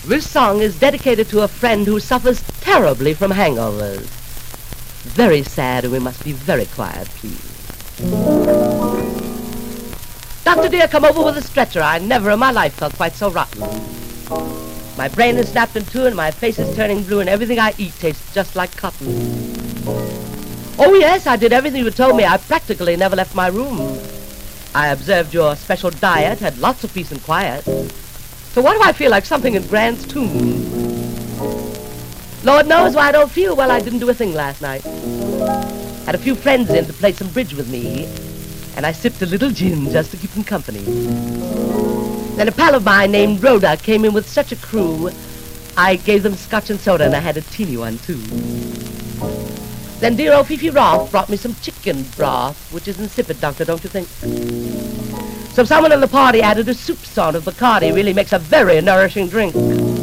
This song is dedicated to a friend who suffers terribly from hangovers. Very sad, and we must be very quiet, please. Doctor dear, come over with a stretcher. I never in my life felt quite so rotten. My brain is snapped in two, and my face is turning blue, and everything I eat tastes just like cotton. Oh, yes, I did everything you told me. I practically never left my room. I observed your special diet, had lots of peace and quiet. So why do I feel like something in Grant's tomb? Lord knows why I don't feel well. I didn't do a thing last night. Had a few friends in to play some bridge with me, and I sipped a little gin just to keep them company. Then a pal of mine named Rhoda came in with such a crew, I gave them scotch and soda, and I had a teeny one, too. Then dear old Fifi Roth brought me some chicken broth, which is insipid, Doctor, don't you think? So someone in the party added a soup sort of Bacardi. Really makes a very nourishing drink.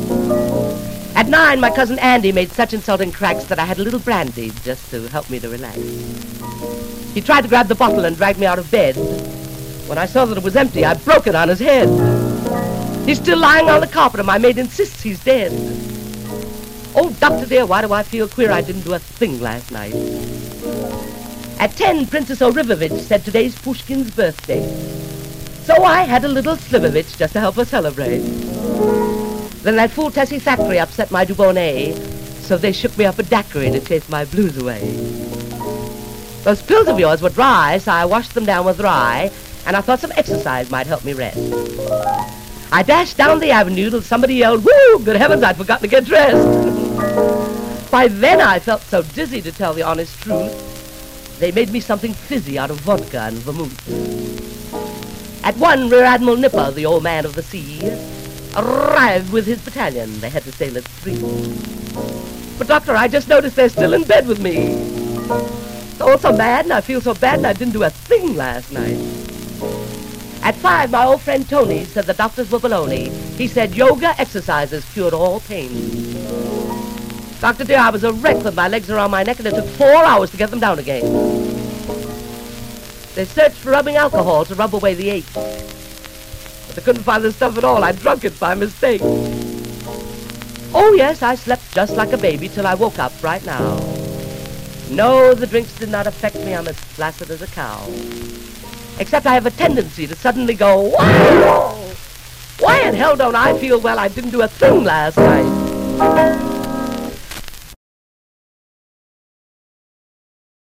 At 9, my cousin Andy made such insulting cracks that I had a little brandy just to help me to relax. He tried to grab the bottle and drag me out of bed. When I saw that it was empty, I broke it on his head. He's still lying on the carpet, and my maid insists he's dead. Oh, Doctor dear, why do I feel queer? I didn't do a thing last night. At 10, Princess Orivovich said today's Pushkin's birthday. So I had a little slivovich just to help her celebrate. Then that fool Tessie Thackeray upset my Dubonnet, so they shook me up a daiquiri to chase my blues away. Those pills of yours were dry, so I washed them down with rye, and I thought some exercise might help me rest. I dashed down the avenue till somebody yelled, "Woo! Good heavens, I'd forgotten to get dressed." By then I felt so dizzy, to tell the honest truth. They made me something fizzy out of vodka and vermouth. At 1, Rear Admiral Nipper, the old man of the sea, arrived with his battalion. They had to sail at 3. But, Doctor, I just noticed they're still in bed with me. It's all so bad, and I feel so bad, and I didn't do a thing last night. At 5, my old friend Tony said the doctors were baloney. He said yoga exercises cured all pain. Doctor dear, I was a wreck with my legs around my neck, and it took 4 hours to get them down again. They searched for rubbing alcohol to rub away the ache. But they couldn't find the stuff at all. I drunk it by mistake. Oh, yes, I slept just like a baby till I woke up right now. No, the drinks did not affect me. I'm as placid as a cow. Except I have a tendency to suddenly go, wow! Why in hell don't I feel well? I didn't do a thing last night.